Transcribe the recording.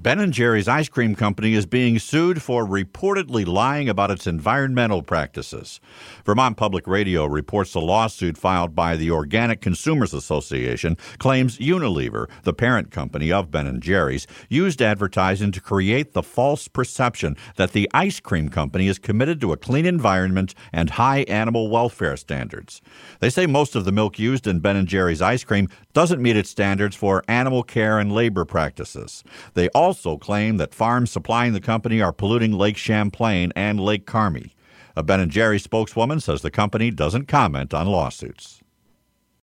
Ben & Jerry's Ice Cream Company is being sued for reportedly lying about its environmental practices. Vermont Public Radio reports the lawsuit filed by the Organic Consumers Association claims Unilever, the parent company of Ben & Jerry's, used advertising to create the false perception that the ice cream company is committed to a clean environment and high animal welfare standards. They say most of the milk used in Ben & Jerry's ice cream doesn't meet its standards for animal care and labor practices. They also claim that farms supplying the company are polluting Lake Champlain and Lake Carmi. A Ben & Jerry's spokeswoman says the company doesn't comment on lawsuits.